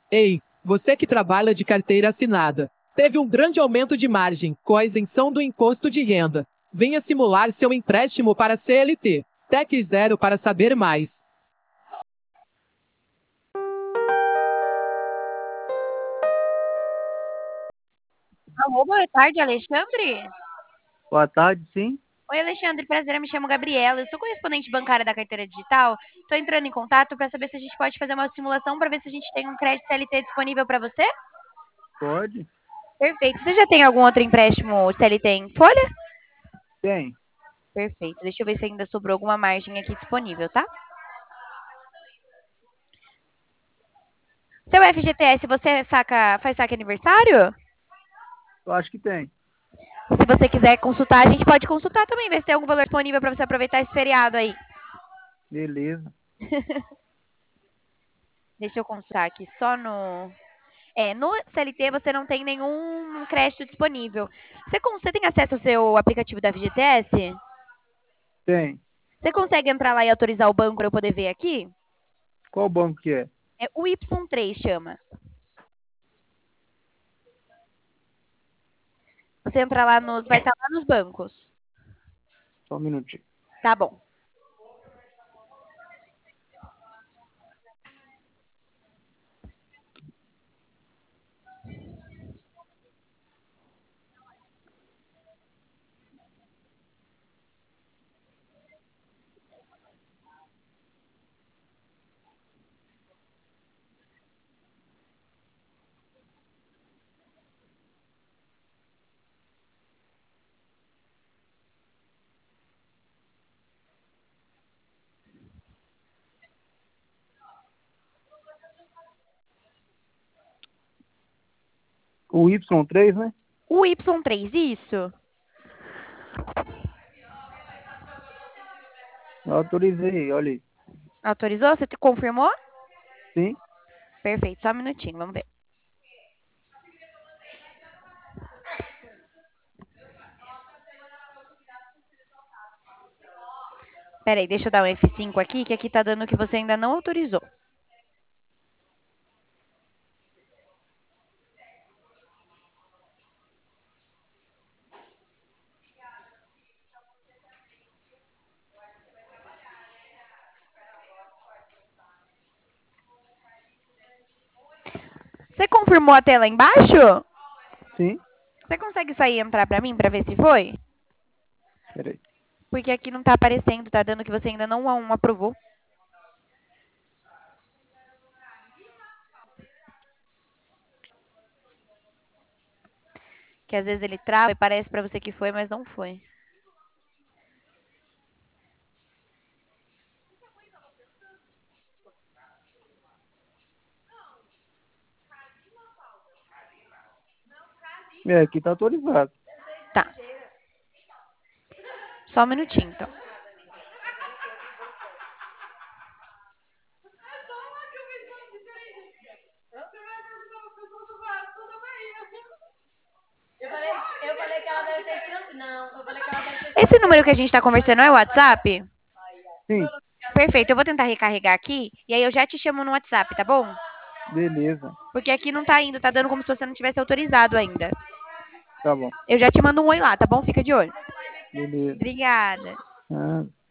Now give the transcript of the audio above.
Ei, você que trabalha de carteira assinada, teve um grande aumento de margem com a isenção do imposto de renda. Venha simular seu empréstimo para CLT. Tec Zero para saber mais. Alô, boa tarde, Alexandre. Boa tarde, sim. Oi, Alexandre, prazer, eu me chamo Gabriela, eu sou correspondente bancária da carteira digital. Estou entrando em contato para saber se a gente pode fazer uma simulação para ver se a gente tem um crédito CLT disponível para você. Pode? Perfeito. Você já tem algum outro empréstimo CLT em folha? Tem. Perfeito. Deixa eu ver se ainda sobrou alguma margem aqui disponível, tá? Seu FGTS, você faz saque aniversário? Eu acho que tem. Se você quiser consultar, a gente pode consultar também, ver se tem algum valor disponível para você aproveitar esse feriado aí. Beleza. Deixa eu consultar aqui só no. No CLT você não tem nenhum crédito disponível. Você tem acesso ao seu aplicativo da FGTS? Tem. Você consegue entrar lá e autorizar o banco para eu poder ver aqui? Qual banco que é? É o Y3 chama. Você entra lá nos. Vai estar lá nos bancos. Só um minutinho. Tá bom. O Y3, né? O Y3, isso. Eu autorizei, olha aí. Autorizou? Você confirmou? Sim. Perfeito, só um minutinho, vamos ver. Peraí, deixa eu dar um F5 aqui, que aqui tá dando que você ainda não autorizou. Você confirmou a tela embaixo? Sim. Você consegue sair e entrar pra mim pra ver se foi? Peraí. Porque aqui não tá aparecendo, tá dando que você ainda não aprovou. Que às vezes ele trava e parece pra você que foi, mas não foi. Aqui tá autorizado. Tá. Só um minutinho, então. Esse número que a gente tá conversando é o WhatsApp? Sim. Perfeito, eu vou tentar recarregar aqui e aí eu já te chamo no WhatsApp, tá bom? Beleza. Porque aqui não tá indo, tá dando como se você não tivesse autorizado ainda. Tá bom. Eu já te mando um oi lá, tá bom? Fica de olho. Beleza. Obrigada. Ah.